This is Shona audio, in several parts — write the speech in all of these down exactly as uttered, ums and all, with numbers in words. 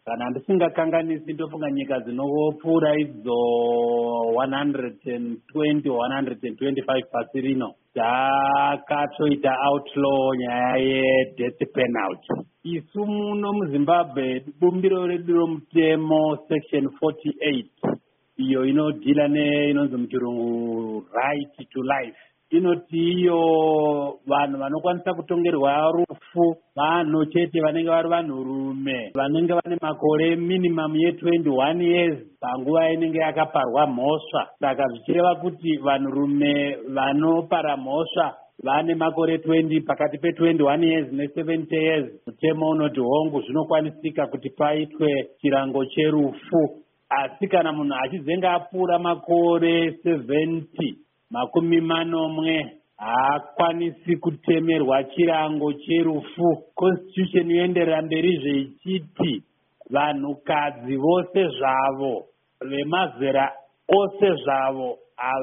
kana ndisingakanganisi ndofunga nyika dzinopfuura idzo one hundred twenty one hundred twenty-five pasi rino dzakatoita outlaw nyaya yedeath penalty. Isu muno muZimbabwe bumbiro redu romutemo section forty-eight iyo inodhila neinonzi muchirungu right to life inoti iyo vanhu vanokwanisa kutongerwa rufu vanhu chete vanenge vari vanhurume vanenge vane makore minimum ye twenty-one years panguva inenge yakaparwa mhosva. Saka zvichireva kuti vanhurume vanopara mhosva vane makore twenty pakati pe-twenty-one years ne-seventy years. Mutemo unoti hongu zvinokwanisika kuti paitwe chirango cherufu, asi kana munhu achizenge apfuura makore seventy makumi manomwe haakwanisi kutemerwa chirango cherufu. Constitution yoenderera mberizve ichiti vanhukadzi vose zvavo vemazera ose zvavo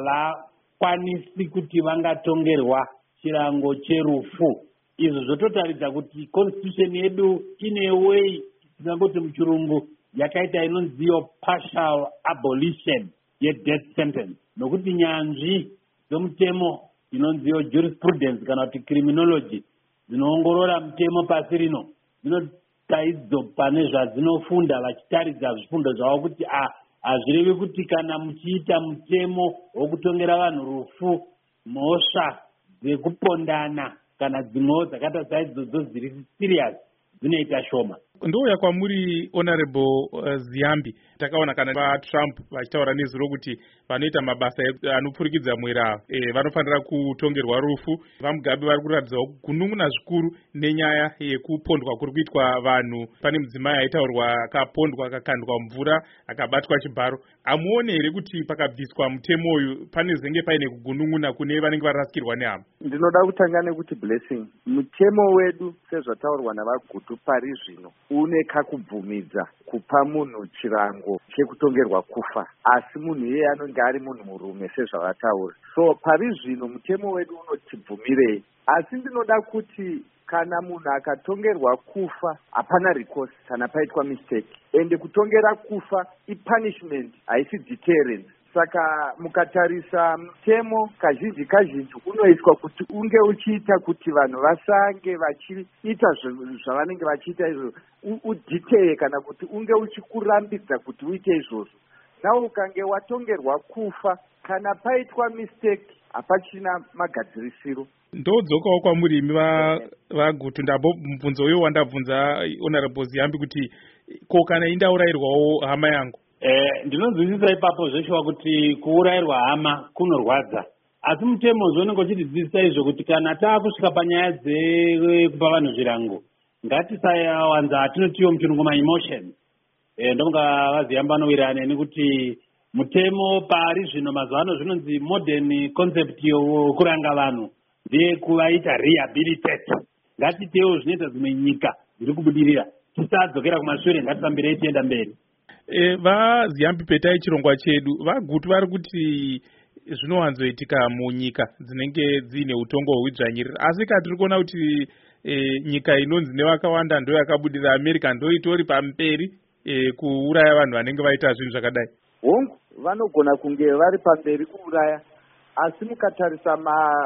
havakwanisi kuti vangatongerwa chirango cherufu. Izvo zvototaridza kuti constitution yedu ine way tinangoti muchirungu yakaita inonziyo partial abolition yedeath sentence, nokuti nyanzvi dzomutemo inonziyo jurisprudence kana kuti criminology dzinoongorora mutemo pasi rino dzinota idzo pane zvadzinofunda vachitaridza zvifundo zvavo kuti hazvirevi kuti kana muchiita mutemo wokutongera vanhu rufu mhosva dzekupondana kana dzimwewo dzakaita saidzodzo dziri serious dzinoita shoma. Ndouya kwamuri Honorable uh, Ziyambi, takaona kana vaTrump vachitaura nezuro kuti vanoita mabasa anopfurikidza mwera e, vanofanira kutongerwa rufu. VaMugabe vari kuratidzawo kunun'una zvikuru nenyaya yekupondwa kuri kuitwa vanhu. Pane mudzimai aitaurwa akapondwa akakandwa mvura akabatwa chibharo. Hamuone here kuti pakabviswa mutemo uyu pane zenge paine kugunun'una kune vanenge varasikirwa nehama? Ndinoda kutanga nekuti Blessing, mutemo wedu sezvataurwa navagutu pari zvino une kakubvumidza kupa munhu chirango chekutongerwa kufa, asi munhu iye anenge ari munhu murume sezvavataura. So pari zvino mutemo wedu unotibvumirei, asi ndinoda kuti kana munhu akatongerwa kufa hapana recourse kana paitwa mistake, ende kutongera kufa ipunishment haisi deterrence. Saka mukatarisa mutemo kazhinji kazhinji unoiswa kuti unge uchiita kuti vanhu vasange vachiita zvavanenge vachiita izvo uditeye kana kuti unge uchikurambidza kuti uite izvozvo. Nawo ukange watongerwa kufa kana paitwa mistake hapachina magadzirisiro. Ndodzokawo kwamuri imi vagutu ndambo mubvunzo uyo wandabvunza Honorable Ziyambi kuti ko kana indaurayirwawo hama yangu. Eh, ndinonzwisisa ipapo zveshuwa kuti kuurayirwa hama kunorwadza, asi mutemo zvinenge uchitidzidzisa izvo kuti kana taakusvika panyaya dzekupa vanhu zvirango ngatisawanza atinotiwo muchirungu maemotions. Eh, ndonga vaZiyamba anowirirana neni kuti mutemo pari zvino mazuva ano zvinonzi modern concept yokuranga vanhu ndeyekuvaita rehabilitate. Ngatitewo zvinoita dzimwe nyika dziri kubudirira, tisadzokera kumashure, ngatisambirei tienda mberi. E, vaZiyambi petai chirongwa chedu vagutu vari kuti zvinowanzoitika munyika dzinenge dziine utongo hwehwidzvanyirira, asi katiri kuona kuti e, nyika inonzi nevakawanda ndo yakabudirira, America ndo itori pamberi e, kuuraya vanhu vanenge vaita zvinhu zvakadai. Hongu vanogona kunge vari pamberi kuuraya, asi mukatarisa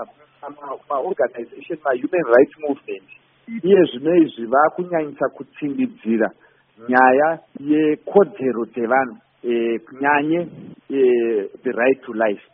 maorganization ma ma-human rights movement iye zvino izvi vakunyanyisa kutsindidzira nyaya yekodzero dzevanhu, e, kunyanye e, the right to life.